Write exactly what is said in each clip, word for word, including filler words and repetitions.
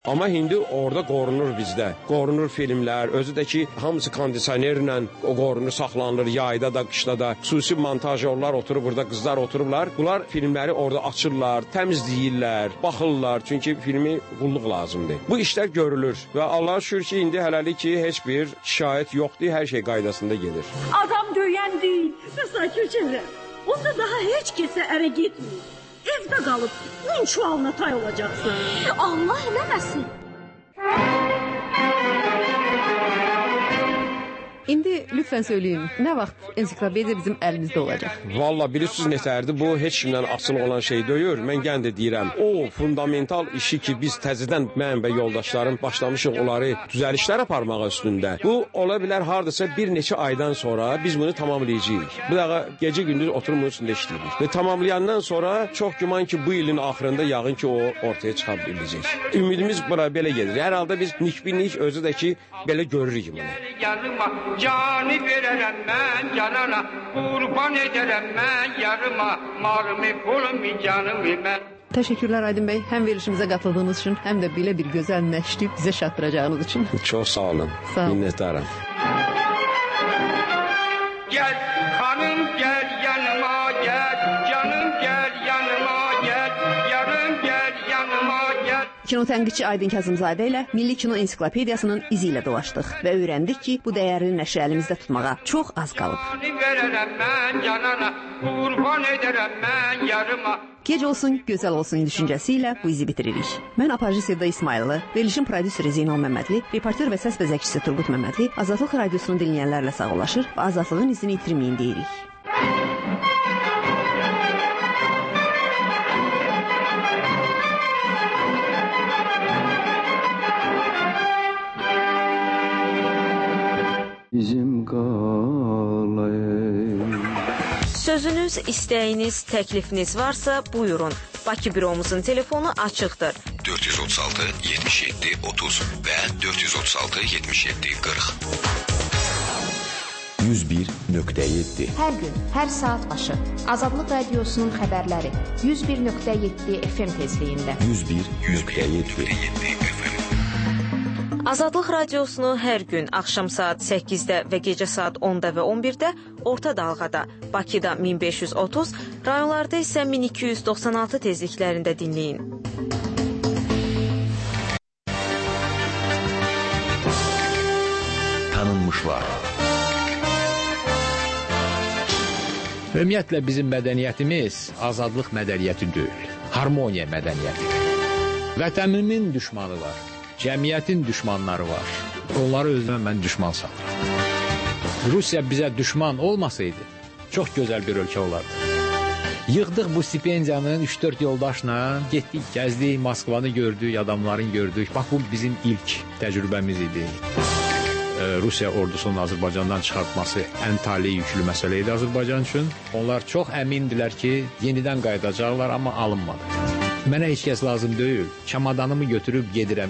Amma indi orada qorunur bizdə. Qorunur filmlər, özü də ki, hamısı kondisionerlə o qorunur, saxlanılır, yayda da, qışda da. Xüsusi montajyorlar oturub burada, qızlar oturublar. Bunlar filmləri orada açırlar, təmizləyirlər, baxırlar. Çünki filmi qulluq lazımdır. Bu işlər görülür və Allah'a şükür ki, indi hələlik ki, heç bir şikayət yoxdur, hər şey qaydasında gedir. Adam döyən deyil, mesela köçələr. Onda daha heç kəsə ərə getmir. Evdə qalıb, un çuvalına tay olacaqsın. Allah eləməsin. İndi lütfen söyleyin, nə vaxt ensiklopediya bizim əlimizdə olacaq? Valla bilirsiniz nətərdir, bu heç kimdən asılı olan şey deyil. Mən gən də deyirəm, o fundamental işi ki, biz təzədən mən və yoldaşlarım başlamışıq onları düzəlişlər aparmağa üstündə. Bu, ola bilər hardasa bir neçə aydan sonra biz bunu tamamlayacağıq. Bu da gecə gündüz oturumun üstündə işləyirik. Və tamamlayandan sonra çox güman ki, bu ilin axırında yağın ki, o ortaya çıxa biləcək. Ümidimiz bura belə gedir. Hər halda biz nikbinlik özü də ki, belə görürük bunu. Canı verərəm mən canana, qurban edərəm mən yarıma, malımı, pulumu, canımı mən. Teşekkürler Aydın Bey. Hem verilişimize katıldığınız için hem de böyle bir güzel neşri bize şattıracağınız için. Çok sağ olun. Sağ olun. Minnettarım. Gel hanım gel yanıma gel, canım gel yanıma gel, yarım gel yanıma gel. Kino tənqidçi Aydın Kazımzadə ilə Milli Kino Ensiklopediyasının izi ilə dolaşdıq və öyrəndik ki, bu dəyərli nəşri əlimizdə tutmağa çox az qalıb. Verərəm mən canana, qurban edərəm mən yarıma. Gec olsun, gözəl olsun düşüncəsi ilə bu izi bitiririk. Mən Apajı Sevda İsmayıllı, verilişin prodüseri Zeynal Məmmədli, reportör və səs bəzəkçisi Turgut Məmmədli, Azadlıq Radiosunu dinləyənlərlə sağollaşır və azadlığın izini itirməyin deyirik. Bizim qalayım. Sözünüz, istəyiniz, təklifiniz varsa buyurun. Bakı büromuzun telefonu açıqdır. dörd yüz otuz altı yetmiş yeddi otuz və dörd yüz otuz altı yetmiş yeddi qırx. yüz bir nöqtə yeddi. Hər gün, hər saat başı Azadlıq Radiosunun xəbərləri yüz bir nöqtə yeddi F M tezliyində. yüz bir nöqtə yeddi. Azadlıq Radiosunu hər gün axşam saat səkkizdə və gecə saat onda və on birdə orta dalğada, Bakıda min beş yüz otuz, rayonlarda isə min iki yüz doxsan altı tezliklərində dinləyin. Tanınmışlar. Ümumiyyətlə bizim mədəniyyətimiz azadlıq mədəniyyəti deyil, harmoniya mədəniyyətidir. Vətənimin düşmanı var. Cəmiyyətin düşmanları var. Onları özümə mən düşman sanıram. Rusiya bizə düşman olmasaydı, çox gözəl bir ölkə olardı. Yığdıq bu stipendiyanın üç dörd yoldaşla, getdik, gəzdik, Moskvanı gördük, adamların gördük. Bax, bu bizim ilk təcrübəmiz idi. Rusiya ordusunun Azərbaycandan çıxartması ən tali yüklü məsələ idi Azərbaycan üçün. Onlar çox əmindilər ki, yenidən qayıdacaqlar, amma alınmadı. Mənə heç kəs lazım deyil, çamadanımı götürüb gedirəm.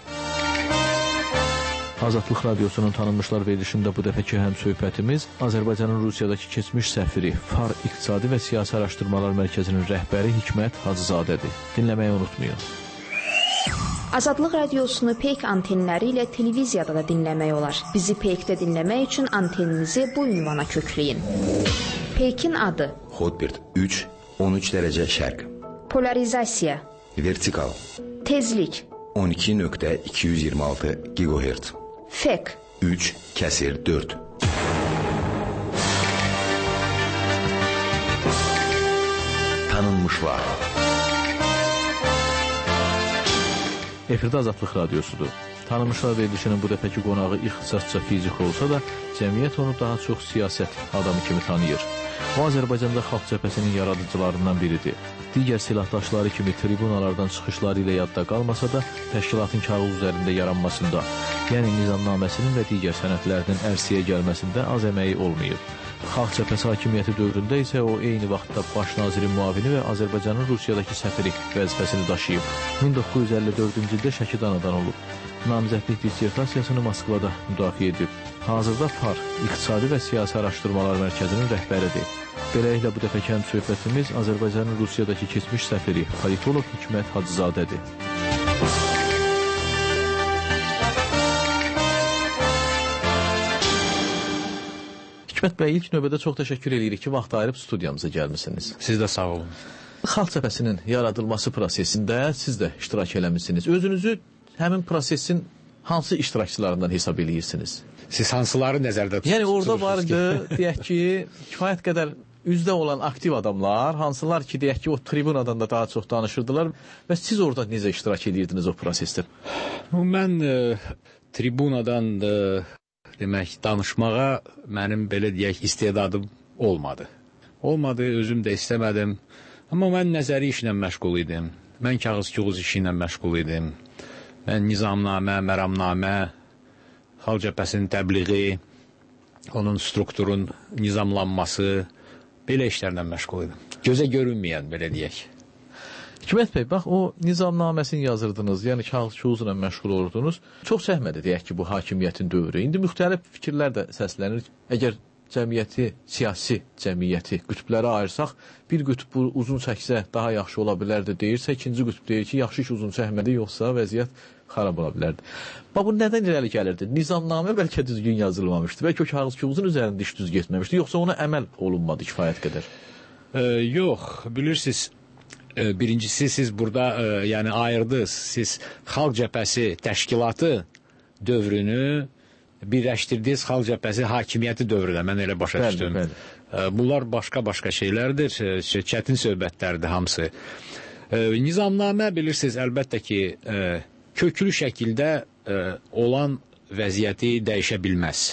Azadlıq Radiosunun tanınmışlar verilişində bu dəfəki həm söhbətimiz Azərbaycanın Rusiyadakı keçmiş səfiri, Far İqtisadi və Siyasi Araşdırmalar Mərkəzinin rəhbəri Hikmət Hacızadədir. Dinləməyi unutmayın. Azadlıq Radiosunu Peyk antenləri ilə televiziyada da dinləmək olar. Bizi Peykdə dinləmək üçün anteninizi bu ünvana kökləyin. Peykin adı Hotbird üç on üç dərəcə şərq. Polarizasiya Vertikal Tezlik on iki nöqtə iki yüz iyirmi altı gigahertz. Fek üç kəsir dörd. Tanınmışlar. Efirdə Azadlıq Radiosudur. Tanınmışlar verilişinin bu dəfəki qonağı ixtisasca fizik olsa da, cəmiyyət onu daha çox siyasət adamı kimi tanıyır. O, Azərbaycanda Xalq Cəbhəsinin yaradıcılarından biridir. Digər silahdaşları kimi tribunalardan çıxışları ilə yadda qalmasa da, təşkilatın kağız üzərində yaranmasında, yəni nizamnaməsinin və digər sənədlərinin ərsəyə gəlməsində az əməyi olmayıb. Xalq Cəbhəsi hakimiyyəti dövründə isə o eyni vaxtda baş nazirin müavini və Azərbaycanın Rusiyadakı səfiri vəzifəsini daşıyıb. min doqquz yüz əlli dördüncü ildə Şəkidə anadan olub. Namizədlik dissertasiyasını Moskvada müdafiə edib. Hazırda Far İqtisadi və Siyasi Araşdırmalar Mərkəzinin rəhbəridir. Beləliklə bu dəfəki həm söhbətimiz Azərbaycanın Rusiyadakı keçmiş səfiri, politolog Hikmət Hacızadədir. Hikmət bəy, ilk növbədə çox təşəkkür edirik ki, vaxt ayırıb studiyamıza gəlmisiniz. Siz də sağ olun. Xalq Cəbhəsinin yaradılması prosesində siz də iştirak eləmişsiniz. Özünüzü həmin prosesin hansı iştirakçılarından hesab edirsiniz? Siz hansıları nəzərdə tutursunuz? Yəni orada vardı, deyək ki, kifayət qədər üzdə olan aktiv adamlar, hansılar ki, deyək ki, o tribunadan da daha çox danışırdılar və siz orada necə iştirak edirdiniz o prosesdə? Mən e, tribunadan e, demək, danışmağa mənim belə deyək istedadım olmadı. Olmadı, özüm də istəmədim. Amma mən nəzəri işlə məşğul idim. Mən kağız-kağız işi ilə məşğul idim. Mən nizamnamə, məramnamə, Xalq Cəbhəsinin təbliği, onun strukturun nizamlanması, belə işlərlə məşğul idim. Gözə görünməyən, belə deyək. Hikmət bəy, bax, o nizamnaməsini yazırdınız, yəni kağız-kağızla məşğul olurdunuz. Çox zəhmədi, deyək ki, bu hakimiyyətin dövrü. İndi müxtəlif fikirlər də səslənir. Əgər cəmiyyəti, siyasi cəmiyyəti qütblərə ayırsaq, bir qütb uzun çəksə daha yaxşı ola bilərdi deyirsə, ikinci qütb deyir ki, yaxşı ki uzun çəkmədi, yoxsa vəziyyət xarab ola bilərdi. Bax, bu nədən irəli gəlirdi? Nizamnamə bəlkə düzgün yazılmamışdı, bəlkə o kağız-kağızın üzərində iş düz getməmişdi, yoxsa ona əməl olunmadı kifayət qədər? E, yox, bilirsiniz, e, birincisi siz burada e, yəni ayırdınız, siz Xalq Cəbhəsi təşkilatı dövrünü birləşdirdiniz Xalq Cəbhəsi hakimiyyəti dövrünə, mən elə başa bəli, düşdüm. Bəli. Bunlar başqa-başqa şeylərdir, çətin söhbətlərdir hamısı. Nizamnamə bilirsiniz, əlbəttə ki, köklü şəkildə olan vəziyyəti dəyişə bilməz.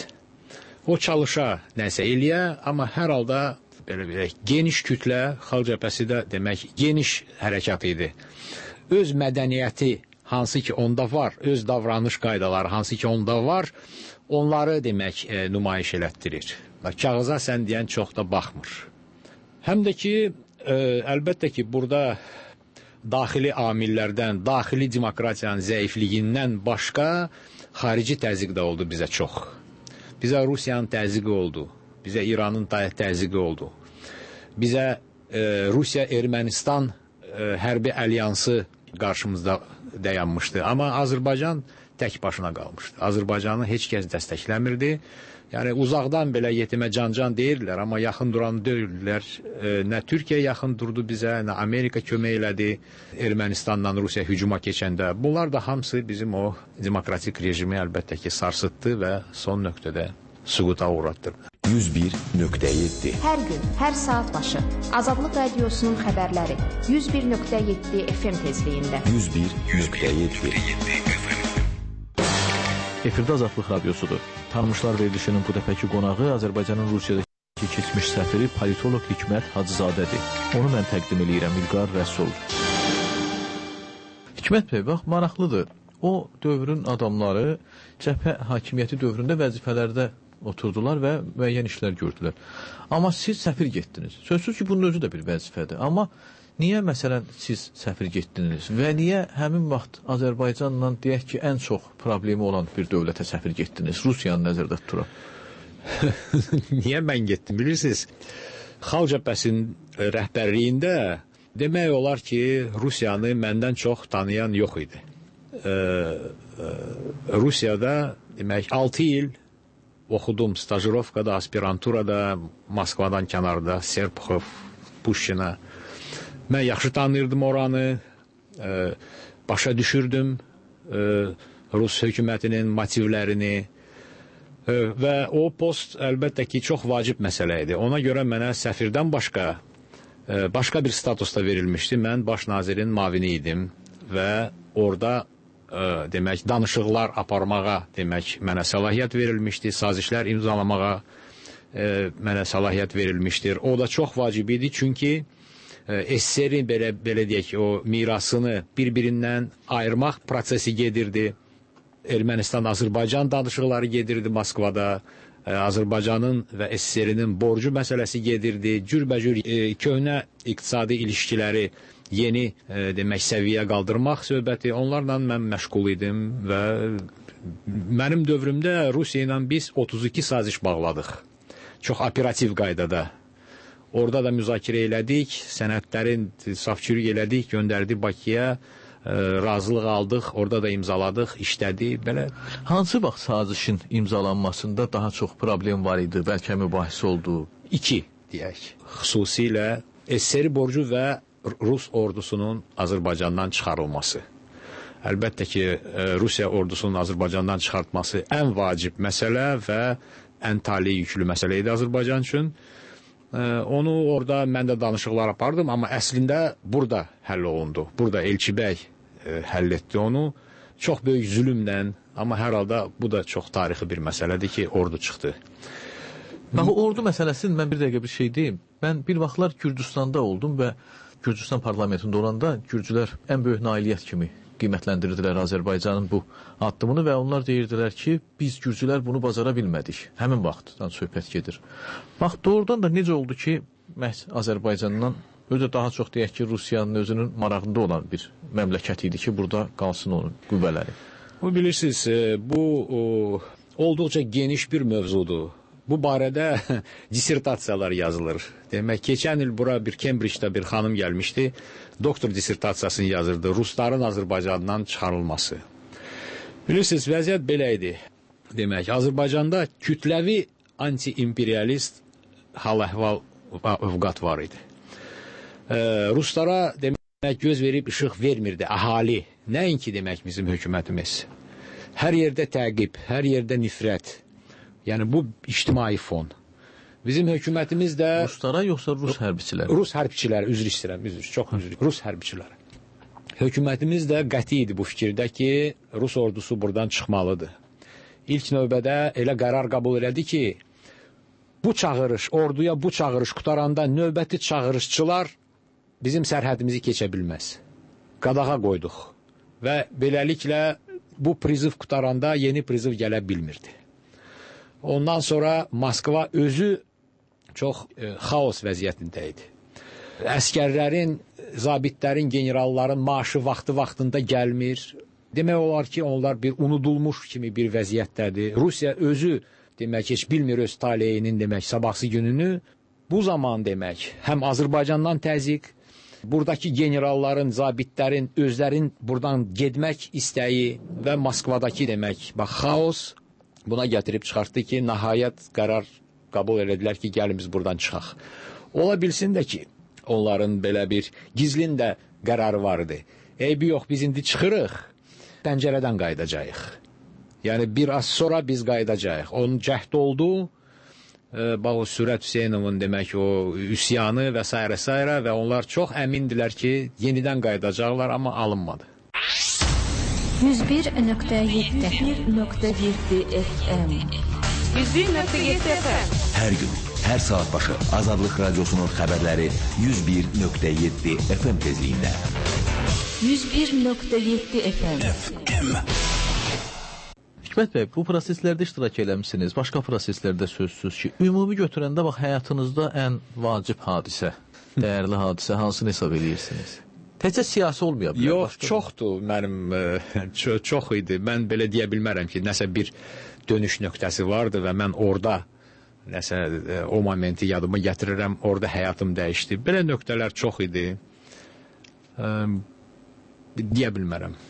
O çalışa nəsə eləyə, amma hər halda belə belə geniş kütlə, Xalq Cəbhəsi də demək geniş hərəkat idi. Öz mədəniyyəti hansı ki onda var, öz davranış qaydaları hansı ki onda var, onları demək e, nümayiş elətdirir. Kağıza sən deyən çox da baxmır. Həm də ki, e, əlbəttə ki, burada daxili amillərdən, daxili demokratiyanın zəifliyindən başqa xarici təzyiq də oldu bizə çox. Bizə Rusiyanın təzyiqi oldu, bizə İranın təzyiqi oldu. Bizə e, Rusiya-Ermənistan e, hərbi alyansı qarşımızda dayanmışdı. Amma Azərbaycan tək başına qalmışdı. Azərbaycanı heç kəs dəstəkləmirdi. Yəni uzaqdan belə yetimə can-can deyirlər, amma yaxın duran deyirlər. E, nə Türkiyə yaxın durdu bizə, nə Amerika kömək elədi Ermənistandan Rusiya hücuma keçəndə. Bunlar da hamısı bizim o demokratik rejimi əlbəttə ki sarsıtdı və son nöqtədə süquta uğratdırdı. yüz bir nöqtə yeddi. Hər gün, hər saat başı Azadlıq Radiosunun xəbərləri yüz bir nöqtə yeddi F M tezliyində. yüz bir nöqtə yeddi. Efirdə Azadlıq Radiosudur. Tanımışlar verilişinin bu dəfəki qonağı Azərbaycanın Rusiyadakı keçmiş səfiri politolog Hikmət Hacızadədir. Onu mən təqdim edirəm, İlqar Rəsul. Hikmət bəy, bax, maraqlıdır. O dövrün adamları cəbhə hakimiyyəti dövründə vəzifələrdə oturdular və müəyyən işlər gördülər. Amma siz səfir getdiniz. Sözsüz ki, bunun özü də bir vəzifədir. Amma niyə məsələn siz səfir getdiniz və niyə həmin vaxt Azərbaycanla deyək ki, ən çox problemi olan bir dövlətə səfir getdiniz? Rusiyanı nəzərdə tuturaq. Niyə mən getdim, bilirsiniz? Xalq Cəbhəsinin rəhbərliyində demək olar ki, Rusiyanı məndən çox tanıyan yox idi. Ee, e, Rusiyada demək altı il oxudum, stajirovkada, aspiranturada, Moskvadan kənarda, Serpuxov, Puşkina. Mən yaxşı tanıyırdım oranı, e, başa düşürdüm e, Rus hökumətinin motivlərini e, və o post əlbəttə ki, çox vacib məsələ idi. Ona görə mənə səfirdən başqa, e, başqa bir statusda verilmişdi. Mən baş nazirin mavini idim və orada Ə, demək, danışıqlar aparmağa demək, mənə səlahiyyət verilmişdi, sazişlər imzalamağa ə, mənə səlahiyyət verilmişdir. O da çox vacib idi, çünki S S R-in belə, belə deyək, o mirasını bir-birindən ayırmaq prosesi gedirdi. Ermənistan-Azərbaycan danışıqları gedirdi Moskvada. Ə, Azərbaycanın və S S R-inin borcu məsələsi gedirdi. Cürbəcür ə, köhnə iqtisadi ilişkiləri yeni e, demək səviyyə qaldırmaq söhbəti, onlarla mən məşğul idim və mənim dövrümdə Rusiya ilə biz otuz iki saziş bağladıq. Çox operativ qaydada. Orada da müzakirə elədik, sənədlərin safçürük elədik, göndərdik Bakıya. razılıq aldıq, orada da imzaladıq, işlədik, belə. Hansı vaxt sazişin imzalanmasında daha çox problem var idi, bəlkə mübahisə oldu? İki, deyək. Xüsusilə S S R borcu və Rus ordusunun Azərbaycandan çıxarılması. Əlbəttə ki, Rusiya ordusunun Azərbaycandan çıxartması ən vacib məsələ və ən tali yüklü məsələ idi Azərbaycan üçün. Onu orada mən də danışıqlar apardım, amma əslində burada həll olundu. Burada Elçi bəy həll etdi onu. Çox böyük zülümlə, amma hər halda bu da çox tarixi bir məsələdir ki, ordu çıxdı. Bax, ordu məsələsini mən bir dəqiqə bir şey deyim. Mən bir vaxtlar Gürcüstanda oldum və Gürcüstan parlamentində olanda Gürcülər ən böyük nailiyyət kimi qiymətləndirdilər Azərbaycanın bu addımını və onlar deyirdilər ki, biz Gürcülər bunu bacara bilmədik. Həmin vaxtdan söhbət gedir. Bax, doğrudan da necə oldu ki, məhz Azərbaycandan özü daha çox deyək ki, Rusiyanın özünün marağında olan bir məmləkət idi ki, burada qalsın onun qüvvələri. Bu bilirsiniz, bu o, olduqca geniş bir mövzudur. Bu barədə dissertasiyalar yazılır. Demək, keçən il bura bir Cambridge'də bir xanım gəlmişdi. Doktor dissertasiyasını yazırdı. Rusların Azərbaycandan çıxarılması. Bilirsiniz, vəziyyət belə idi. Demək, Azərbaycanda kütləvi anti-imperialist hal-əhval övqat var idi. Ee, Ruslara demək, göz verib işıq vermirdi əhali. Nəinki demək bizim hökumətimiz. Hər yerdə təqib, hər yerdə nifrət. Yəni bu ictimai fon. Bizim hökumətimiz də... Ruslara yoxsa Rus hərbiçiləri? Rus hərbiçiləri, üzr istəyirəm, üzr, çox üzr. Rus hərbiçiləri. Hökumətimiz də qəti idi bu fikirdə ki, Rus ordusu buradan çıxmalıdır. İlk növbədə elə qərar qəbul elədi ki, bu çağırış, orduya bu çağırış qutaranda növbəti çağırışçılar bizim sərhədimizi keçə bilməz. Qadağa qoyduq və beləliklə bu priziv qutaranda yeni priziv gələ bilmirdi. Ondan sonra Moskva özü çox e, xaos vəziyyətində idi. Əskərlərin, zabitlərin, generalların maaşı vaxtı-vaxtında gəlmir. Demək olar ki, onlar bir unudulmuş kimi bir vəziyyətdədir. Rusiya özü demək heç bilmir öz taleyinin demək sabahsı gününü. Bu zaman demək həm Azərbaycandan təzyiq, buradakı generalların, zabitlərin, özlərin buradan getmək istəyi və Moskvadakı demək bax xaos buna gətirib çıxartdı ki, nəhayət qərar qəbul elədilər ki, gəlin biz buradan çıxaq. Ola bilsin də ki, onların belə bir gizlin də qərarı var idi. Eybi yox, biz indi çıxırıq, pəncərədən qayıdacağıq. Yəni, bir az sonra biz qayıdacağıq. Onun cəhd oldu, e, bax o Sürət Hüseynovun demək o üsyanı və s. s. və onlar çox əmindilər ki, yenidən qayıdacaqlar, amma alınmadı. yüz bir nöqtə yeddi F M yüz bir nöqtə yeddi F M Hər gün, hər saat başı Azadlıq Radiosunun xəbərləri yüz bir nöqtə yeddi F M tezliyində. yüz bir nöqtə yeddi F M Hikmət bəy, bu proseslərdə iştirak eləmişsiniz, başqa proseslərdə sözsüz ki, ümumi götürəndə bax, həyatınızda ən vacib hadisə, dəyərli hadisə hansını hesab edirsiniz? Təcə siyasi olmaya bilər. Yox, çoxdur mənim, çox, çox idi. Mən belə deyə bilmərəm ki, nəsə bir dönüş nöqtəsi vardı və mən orada nəsə o momenti yadıma gətirirəm, orada həyatım dəyişdi. Belə nöqtələr çox idi. Ə, deyə bilmərəm.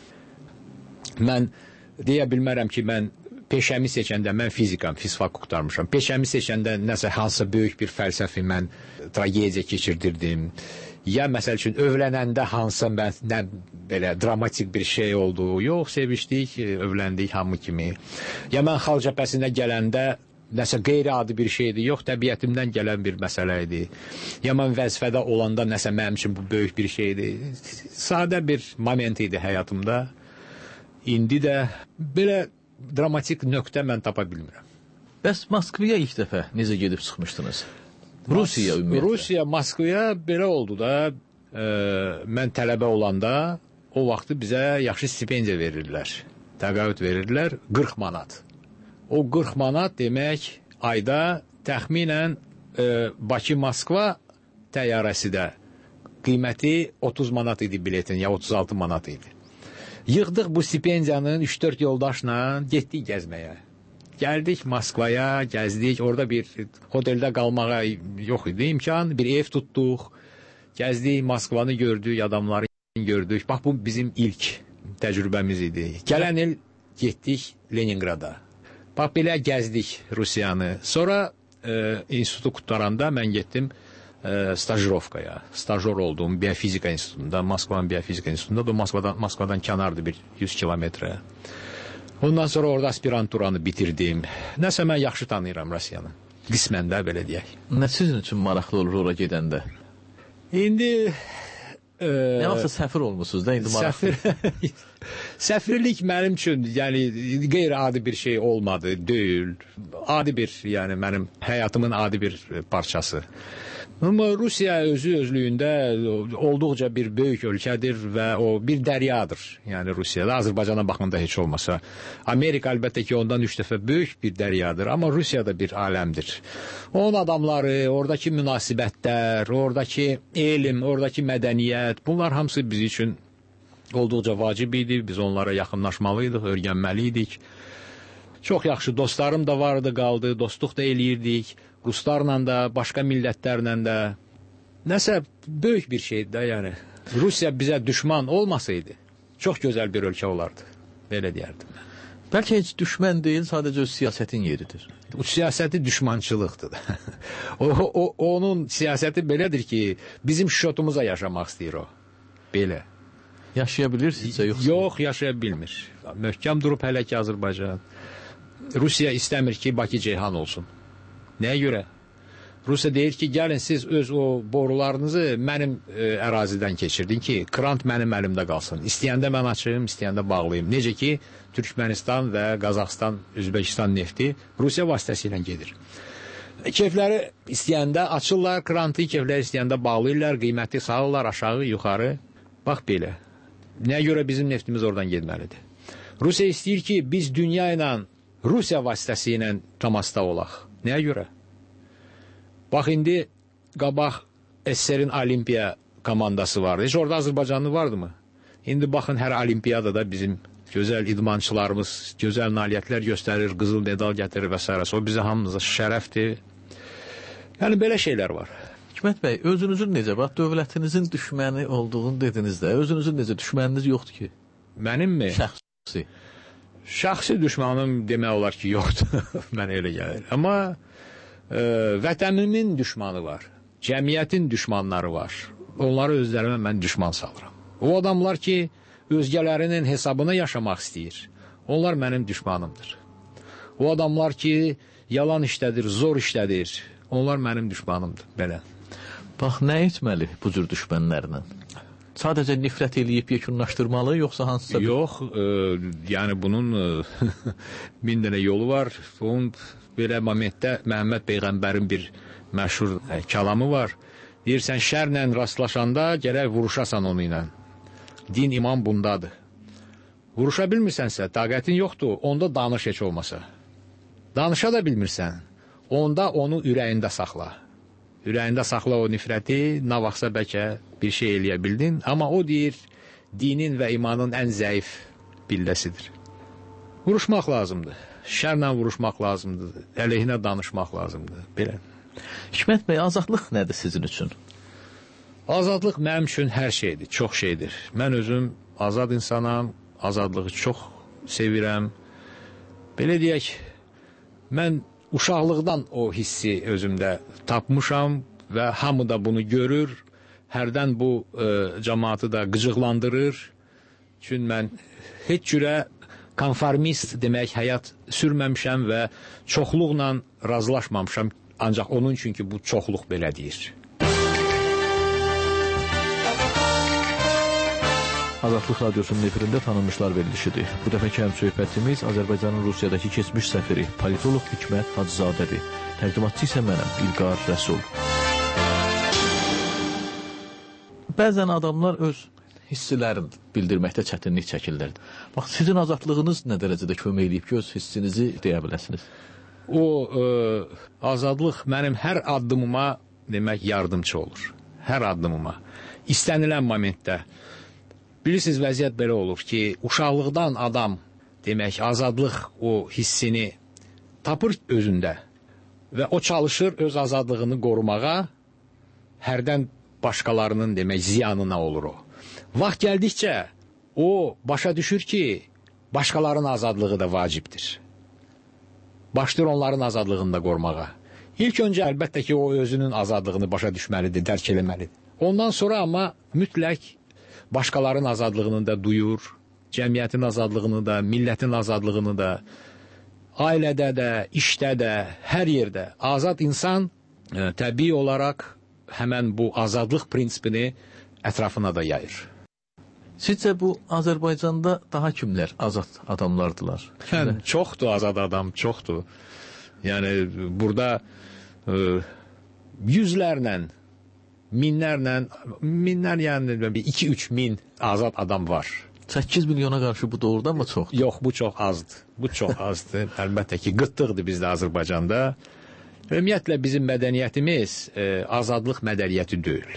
Mən deyə bilmərəm ki, mən peşəmi seçəndə, mən fizikam, fizfak qurtarmışam. Peşəmi seçəndə nəsə hansısa böyük bir fəlsəfi mən tragediya keçirdirdim. Ya məsəl üçün övlənəndə hansısa mən, nə belə dramatik bir şey oldu. Yox, sevişdik, övləndik hamı kimi. Ya mən xalq cəbhəsinə gələndə nəsə qeyri-adi bir şeydi. Yox, təbiətimdən gələn bir məsələ idi. Ya mən vəzifədə olanda nəsə mənim üçün bu böyük bir şeydi. Sadə bir moment idi həyatımda. İndi də belə dramatik nöqtə mən tapa bilmirəm. Bəs Moskvaya ilk dəfə necə gedib çıxmışdınız? Rusiya ümumiyyətlə. Rusiya, Moskvaya belə oldu da, e, mən tələbə olanda o vaxtı bizə yaxşı stipendiya verirdilər. Təqaüd verirdilər, qırx manat. O qırx manat demək ayda təxminən e, Bakı-Moskva təyyarəsi də qiyməti otuz manat idi biletin, ya otuz altı manat idi. Yığdıq bu stipendiyanın üç dörd yoldaşla getdik gəzməyə. Gəldik Moskvaya, gəzdik, orada bir hoteldə qalmağa yox idi imkan, bir ev tutduq, gəzdik, Moskvanı gördük, adamları gördük. Bax bu bizim ilk təcrübəmiz idi. Gələn il getdik Leningrada. Bax belə gəzdik Rusiyanı. Sonra e, institutu qurtaranda mən getdim e, stajirovkaya. Stajyor oldum Biofizika İnstitutunda, Moskvanın Biofizika İnstitutunda. Da Moskvadan, Moskvadan kənardı bir yüz kilometrə. Ondan sonra orada aspiranturanı bitirdim. Nəsə mən yaxşı tanıyıram Rusiyanı. Qismən də belə deyək. Nə sizin üçün maraqlı olur ora gedəndə? İndi e, nə vaxtsa səfir olmusunuz da indi maraqlı. Səfir, səfirlik mənim üçün yəni qeyri-adi bir şey olmadı, deyil. Adi bir, yəni mənim həyatımın adi bir parçası. Amma Rusiya özü özlüyündə olduqca bir böyük ölkədir və o bir dəryadır. Yəni Rusiyada Azərbaycana baxanda heç olmasa. Amerika əlbəttə ki ondan üç dəfə böyük bir dəryadır, amma Rusiya da bir aləmdir. Onun adamları, oradakı münasibətlər, oradakı elm, oradakı mədəniyyət, bunlar hamısı biz üçün olduqca vacib idi. Biz onlara yaxınlaşmalıydıq, öyrənməliydik. Çox yaxşı dostlarım da vardı, qaldı, dostluq da eləyirdik. Ruslarla da, başqa millətlərlə də. Nəsə böyük bir şeydir də, yəni. Rusiya bizə düşman olmasaydı, çox gözəl bir ölkə olardı. Belə deyərdim. Bəlkə heç düşmən deyil, sadəcə öz siyasətin yeridir. O siyasəti düşmançılıqdır. o, o, onun siyasəti belədir ki, bizim şotumuza yaşamaq istəyir o. Belə. Yaşaya bilir sizcə yoxsa? Yox, yaşaya bilmir. Möhkəm durub hələ ki Azərbaycan. Rusiya istəmir ki, Bakı Ceyhan olsun. Nəyə görə? Rusiya deyir ki, gəlin siz öz o borularınızı mənim e, ərazidən keçirdin ki, krant mənim əlimdə qalsın. İstəyəndə mən açayım, istəyəndə bağlayayım. Necə ki, Türkmənistan və Qazaxstan, Özbəkistan nefti Rusiya vasitəsilə gedir. Keyfləri istəyəndə açırlar krantı, keyfləri istəyəndə bağlayırlar, qiyməti salırlar aşağı, yuxarı. Bax belə. Nəyə görə bizim neftimiz oradan getməlidir? Rusiya istəyir ki, biz dünya ilə Rusiya vasitəsilə təmasda olaq. Nəyə görə? Bax, indi qabaq S S R-in Olimpiya komandası vardı. Heç orada Azərbaycanlı vardı mı? İndi baxın, hər olimpiyadada bizim gözəl idmançılarımız gözəl nailiyyətlər göstərir, qızıl medal gətirir və s. O bizə hamımıza şərəfdir. Yəni, belə şeylər var. Hikmət bəy, özünüzün necə? Bax, dövlətinizin düşməni olduğunu dediniz də, özünüzün necə? Düşməniniz yoxdur ki? Mənim mi? Şəxsi. Şəxsi düşmanım demək olar ki, yoxdur. Mənə elə gəlir. Amma e, vətənimin düşmanı var. Cəmiyyətin düşmanları var. Onları özlərimə mən düşman salıram. O adamlar ki, özgələrinin hesabına yaşamaq istəyir. Onlar mənim düşmanımdır. O adamlar ki, yalan işlədir, zor işlədir. Onlar mənim düşmanımdır. Belə. Bax, nə etməli bu cür düşmənlərlə? Sadəcə nifrət eləyib yekunlaşdırmalı, yoxsa hansısa... Yox, e, yəni bunun e, min dənə yolu var. Onun belə momentdə Məhəmməd Peyğəmbərin bir məşhur e, kəlamı var. Deyirsən, şərlə rastlaşanda gərək vuruşasan onu ilə. Din, iman bundadır. Vuruşa bilmirsənsə, taqətin yoxdur, onda danış heç olmasa. Danışa da bilmirsən, onda onu ürəyində saxla. Ürəyində saxla o nifrəti, nə vaxtsa bəlkə bir şey eləyə bildin, amma o deyir, dinin və imanın ən zəif billəsidir. Vuruşmaq lazımdır, şərlə vuruşmaq lazımdır, əleyhinə danışmaq lazımdır, belə. Hikmət bəy, azadlıq nədir sizin üçün? Azadlıq mənim üçün hər şeydir, çox şeydir. Mən özüm azad insanam, azadlığı çox sevirəm. Belə deyək, mən uşaqlıqdan o hissi özümdə tapmışam və hamı da bunu görür. Hərdən bu e, cəmaatı da qıcıqlandırır. Çünki mən heç cürə konformist demək həyat sürməmişəm və çoxluqla razılaşmamışam. Ancaq onun üçün ki, bu çoxluq belə deyir. Azadlıq Radyosu'nun efirində tanınmışlar verilişidir. Bu dəfəki həmsöhbətimiz Azərbaycanın Rusiyadakı keçmiş səfiri, politoloq Hikmət Hacızadədir. Təqdimatçı isə mənəm, İlqar Rəsul. Bəzən adamlar öz hissilərini bildirməkdə çətinlik çəkirlər. Bax, sizin azadlığınız nə dərəcədə kömək edib ki, öz hissinizi deyə biləsiniz? O, e, azadlıq mənim hər addımıma demək yardımcı olur. Hər addımıma. İstənilən momentdə. Bilirsiniz, vəziyyət belə olur ki, uşaqlıqdan adam, demək, azadlıq o hissini tapır özündə və o çalışır öz azadlığını qorumağa, hərdən başqalarının, demək, ziyanına olur o. vaxt gəldikcə o başa düşür ki, başqalarının azadlığı da vacibdir. Başlayır onların azadlığını da qorumağa. İlk öncə əlbəttə ki, o özünün azadlığını başa düşməlidir, dərk eləməlidir. Ondan sonra amma mütləq başqalarının azadlığını da duyur, cəmiyyətin azadlığını da, millətin azadlığını da, ailədə də, işdə də, hər yerdə. Azad insan e, təbii olaraq həmən bu azadlıq prinsipini ətrafına da yayır. Sizcə bu Azərbaycanda daha kimlər azad adamlardılar? Yəni, çoxdur azad adam, çoxdur. Yəni, burada e, yüzlərlə, minlərlə, minlər yəni iki üç min azad adam var. səkkiz milyona qarşı bu doğrudan mı çoxdur? Yox, bu çox azdır. Bu çox azdır. Əlbəttə ki, qıtlıqdır bizdə Azərbaycanda. Ümumiyyətlə, bizim mədəniyyətimiz e, azadlıq mədəniyyəti deyil.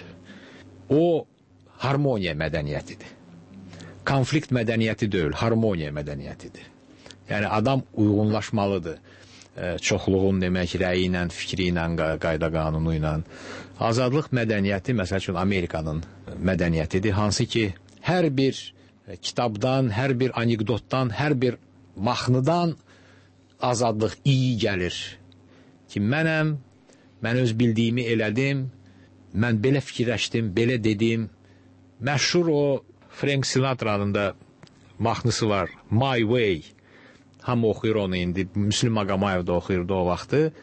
O, harmoniya mədəniyyətidir. Konflikt mədəniyyəti deyil, harmoniya mədəniyyətidir. Yəni, adam uyğunlaşmalıdır. E, çoxluğun demək, rəyi ilə, fikri ilə, qayda qanunu ilə. Azadlıq mədəniyyəti, məsəl üçün, Amerikanın mədəniyyətidir. Hansı ki, hər bir kitabdan, hər bir anekdotdan, hər bir mahnıdan azadlıq iyi gəlir. Ki, mənəm, mən öz bildiyimi elədim, mən belə fikirləşdim, belə dedim. Məşhur o Frank Sinatra'nın da mahnısı var, My Way. Hamı oxuyur onu indi, Müslüm Maqamayev da oxuyurdu o vaxtı.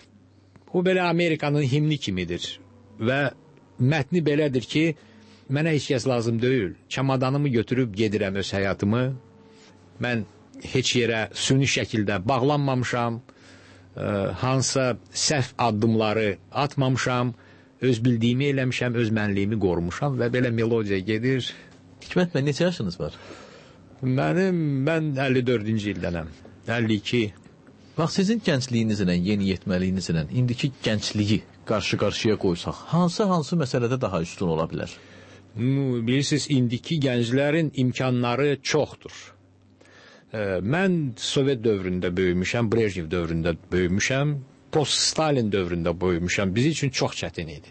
O belə Amerikanın himni kimidir. Və mətni belədir ki, mənə heç kəs lazım deyil. Çamadanımı götürüb gedirəm öz həyatımı. Mən heç yerə süni şəkildə bağlanmamışam. E, hansısa səhv addımları atmamışam. Öz bildiyimi eləmişəm, öz mənliyimi qorumuşam və belə melodiya gedir. Hikmət bəy, neçə yaşınız var? Mənim, mən əlli dördüncü ildənəm. əlli iki. Bax, sizin gəncliyinizlə, yeniyetməliyinizlə indiki gəncliyi qarşı-qarşıya qoysaq, hansı-hansı məsələdə daha üstün ola bilər? Bilirsiniz, indiki gənclərin imkanları çoxdur. Mən Sovet dövründə böyümüşəm, Brejnev dövründə böyümüşəm, post-Stalin dövründə böyümüşəm. Bizim üçün çox çətin idi.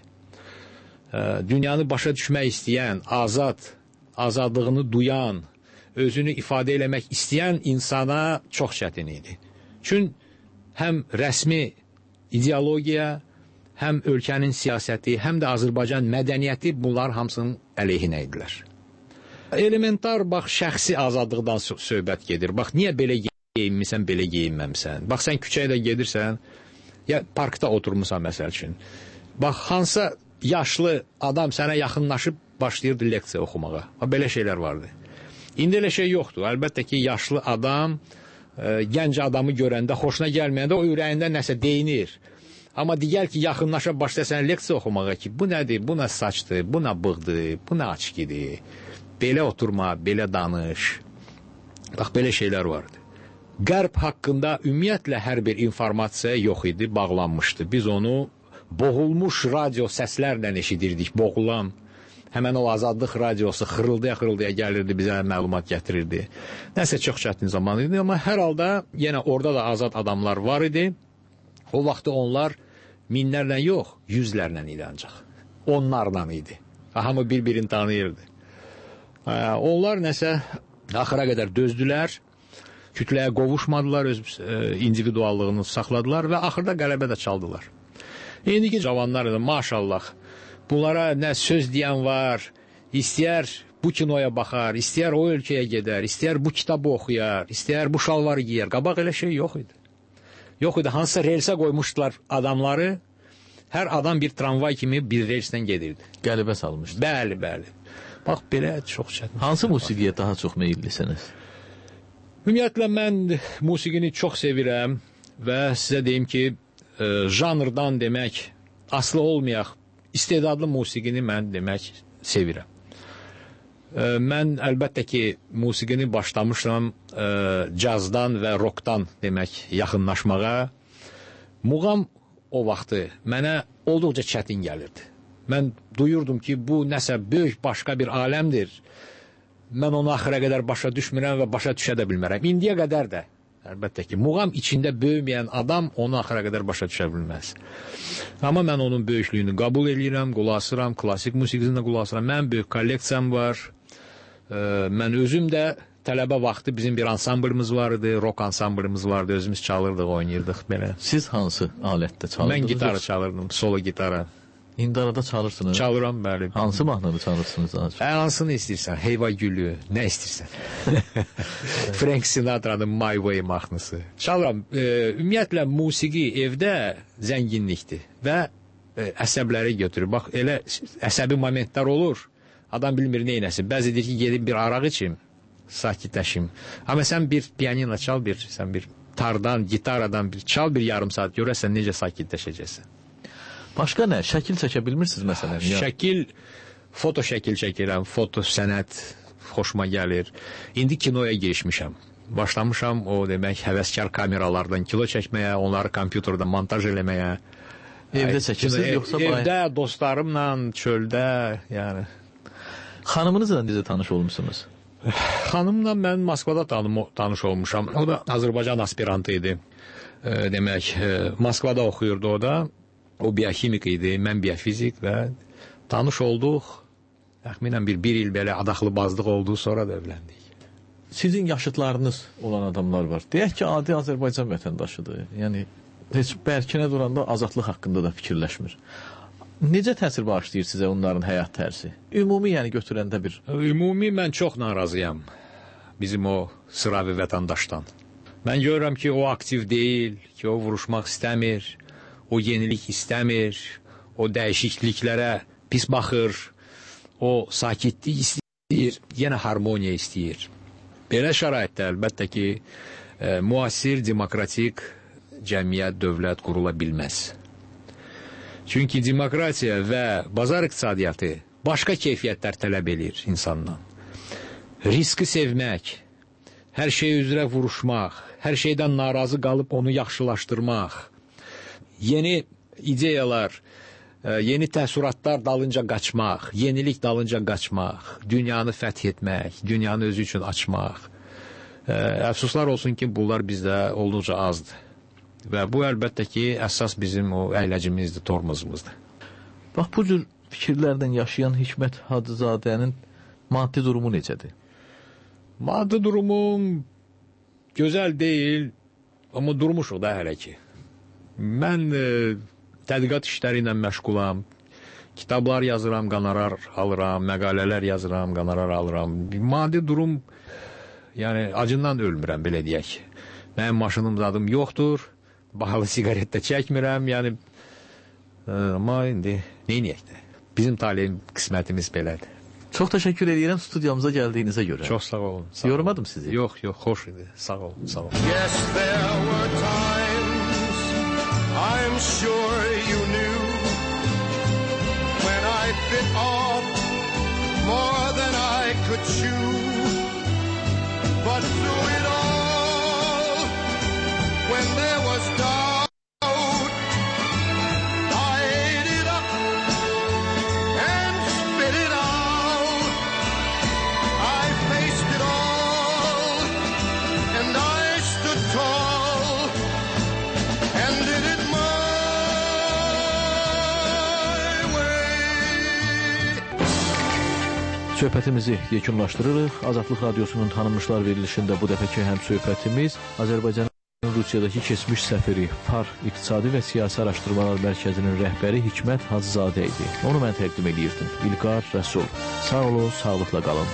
Dünyanı başa düşmək istəyən, azad, azadlığını duyan, özünü ifadə eləmək istəyən insana çox çətin idi. Çünki həm rəsmi ideologiya, həm ölkənin siyasəti, həm də Azərbaycan mədəniyyəti bunlar hamısının əleyhinə idilər. Elementar, bax, şəxsi azadlıqdan söhbət gedir. Bax, niyə belə geyinmirsən, belə geyinməmsən? Bax, sən küçəyə də gedirsən, ya parkda oturmuşsan məsəl üçün. Bax, hansısa yaşlı adam sənə yaxınlaşıb başlayırdı leksiya oxumağa. Belə şeylər vardı. İndi elə şey yoxdur. Əlbəttə ki, yaşlı adam, e, gənc adamı görəndə, xoşuna gəlməyəndə o ürəyində nəsə deyinir. Amma digər ki, yaxınlaşa başlasan leksiya oxumağa ki, bu nədir, bu nə saçdır, bu nə bığdır, bu nə açkidir. Belə oturma, belə danış. Bax, belə şeylər vardı. Qərb haqqında ümumiyyətlə hər bir informasiya yox idi, bağlanmışdı. Biz onu boğulmuş radio səslərlə eşidirdik, boğulan. Həmən o azadlıq radiosu xırıldaya-xırıldaya gəlirdi, bizə məlumat gətirirdi. Nəsə çox çətin zaman idi, amma hər halda yenə orada da azad adamlar var idi. O vaxtda onlar minlərlə yox, yüzlərlə idi ancaq. Onlarla idi. Hamı bir-birini tanıyırdı. Onlar nəsə axıra qədər dözdülər, kütləyə qovuşmadılar, öz e, individuallığını saxladılar və axırda qələbə də çaldılar. İndiki cavanlar da maşallah, bunlara nə söz deyən var, istəyər bu kinoya baxar, istəyər o ölkəyə gedər, istəyər bu kitabı oxuyar, istəyər bu şalvarı giyər. Qabaq elə şey yox idi. Yox idi, hansısa relsə qoymuşdular adamları, hər adam bir tramvay kimi bir relsdən gedirdi. Qəlibə salmışdı. Bəli, bəli. Bax, belə çox çətin. Hansı musiqiyə daha çox meyillisiniz? Ümumiyyətlə, mən musiqini çox sevirəm və sizə deyim ki, e, janrdan demək, aslı olmayaq, istedadlı musiqini mən demək sevirəm. E, mən əlbəttə ki, musiqini başlamışam e, cazdan və rockdan demək, yaxınlaşmağa. Muğam o vaxtı mənə olduqca çətin gəlirdi. Mən duyurdum ki, bu nəsə böyük başqa bir aləmdir. Mən onu axıra qədər başa düşmürəm və başa düşə də bilmərəm. İndiyə qədər də, əlbəttə ki, muğam içində böyüməyən adam onu axıra qədər başa düşə bilməz. Amma mən onun böyüklüyünü qəbul edirəm, qulaq asıram, klassik musiqisini də qulaq asıram. Mənim böyük kolleksiyam var. Mən özüm də tələbə vaxtı bizim bir ansamblımız vardı, rock ansamblımız vardı, özümüz çalırdıq, oynayırdıq belə. Siz hansı alətdə çalırdınız? Mən gitarı çalırdım, solo gitara. İndi arada çalırsınız? Çalıram, bəli. Hansı mahnını çalırsınız? Ən hansını istəyirsən, Heyva Gülü, nə istəyirsən? Frank Sinatra'nın My Way mahnısı. Çalıram. E, ümumiyyətlə, musiqi evdə zənginlikdir və e, əsəbləri götürür. Bax, elə əsəbi momentlər olur, adam bilmir neynəsin. Bəzi deyir ki, gedib bir araq içim, sakitləşim. Amma sən bir pianino çal, bir, sən bir tardan, gitaradan bir çal bir yarım saat, görəsən necə sakitləşəcəksən. Başqa nə? Şəkil çəkə bilmirsiniz məsələn? Şəkil, foto şəkil çəkirəm, foto sənət xoşuma gəlir. İndi kinoya girişmişəm. Başlamışam o demək həvəskar kameralardan kilo çəkməyə, onları kompüterdə montaj eləməyə. Evdə çəkirsiniz yoxsa bayaq? Evdə, dostlarımla, çöldə, yəni. Xanımınızla necə tanış olmuşsunuz? Xanımla mən Moskvada tanım, tanış olmuşam. O da Azərbaycan aspirantı idi. E, demək, e, Moskvada oxuyurdu o da. O biokimik idi, mən biofizik və tanış olduq. Təxminən bir, bir il belə adaqlı bazlıq oldu, sonra da evləndik. Sizin yaşıtlarınız olan adamlar var. Deyək ki, adi Azərbaycan vətəndaşıdır. Yəni, heç bərkinə duranda azadlıq haqqında da fikirləşmir. Necə təsir bağışlayır sizə onların həyat tərzi? Ümumi, yəni götürəndə bir... Ümumi mən çox narazıyam bizim o sıravi vətəndaşdan. Mən görürəm ki, o aktiv deyil, ki, o vuruşmaq istəmir, o yenilik istəmir, o dəyişikliklərə pis baxır, o sakitlik istəyir, yenə harmoniya istəyir. Belə şəraitdə əlbəttə ki, e, müasir demokratik cəmiyyət, dövlət qurula bilməz. Çünki demokratiya və bazar iqtisadiyyatı başqa keyfiyyətlər tələb edir insandan. Riski sevmək, hər şey üzrə vuruşmaq, hər şeydən narazı qalıb onu yaxşılaşdırmaq, yeni ideyalar, yeni təəssüratlar dalınca qaçmaq, yenilik dalınca qaçmaq, dünyanı fəth etmək, dünyanı özü üçün açmaq. Əfsuslar olsun ki, bunlar bizdə olduqca azdır. Və bu əlbəttə ki, əsas bizim o əyləcimizdir, tormozumuzdur. Bax, bu cür fikirlərdən yaşayan Hikmət Hacızadənin maddi durumu necədir? Maddi durumum gözəl deyil, amma durmuşuq da hələ ki. Mən e, tədqiqat işləri ilə məşğulam, kitablar yazıram, qonorar alıram, məqalələr yazıram, qonorar alıram. Maddi durum, yəni acından ölmürəm, belə deyək. Mənim maşınım zadım yoxdur, bahalı sigaret də çəkmirəm, yəni, amma indi neyniyək də? Bizim talihim, qismətimiz belədir. Çox təşəkkür edirəm studiyamıza gəldiyinizə görə. Çox sağ olun. Sağ Yormadım olun. sizi. Yox, yox, xoş idi. Sağ olun, sağ olun. Yes, there were times I'm sure you knew when I bit off more than I could chew, but through it all, when there was doubt, I ate it up and spit it out. I faced it all and I stood tall and did it my way. Söhbətimizi yekunlaşdırırıq. Azadlıq Radiosunun tanınmışlar verilişində bu dəfəki həm söhbətimiz Azərbaycanın Rusiyadakı keçmiş səfiri, Far İqtisadi və Siyasi Araşdırmalar Mərkəzinin rəhbəri Hikmət Hacızadə idi. Onu mən təqdim edirdim. İlqar Rəsul. Sağ olun, sağlıqla qalın.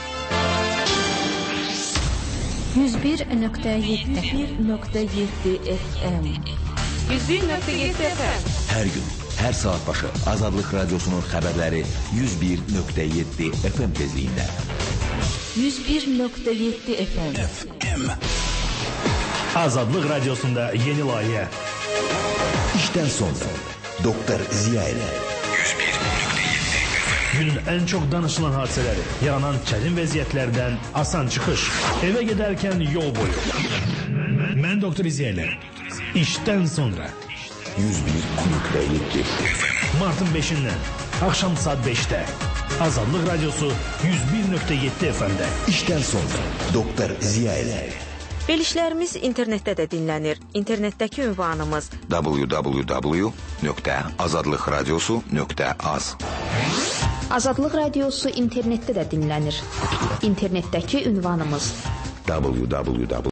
yüz bir nöqtə yeddi F M yüz bir nöqtə yeddi F M Hər gün, hər saat başı Azadlıq Radiosunun xəbərləri yüz bir nöqtə yeddi F M tezliyində. yüz bir nöqtə yeddi F M F M Azadlıq Radiosunda yeni layihə. İşdən sonra Doktor Ziya ilə yüz bir nöqtə yeddi F M Günün ən çox danışılan hadisələri, yaranan çətin vəziyyətlərdən asan çıxış, evə gedərkən yol boyu. Mən Doktor Ziya ilə İşdən sonra yüz bir nöqtə yeddi F M Martın beşindən axşam saat beşdə Azadlıq Radiosu yüz bir nöqtə yeddi F M'də. İşdən sonra Doktor Ziya ilə. Verilişlərimiz internetdə də dinlənir. İnternetdəki ünvanımız w w w nöqtə azadlıqradiosu nöqtə az. Azadlıq Radiosu internetdə də dinlənir. İnternetdəki ünvanımız w w w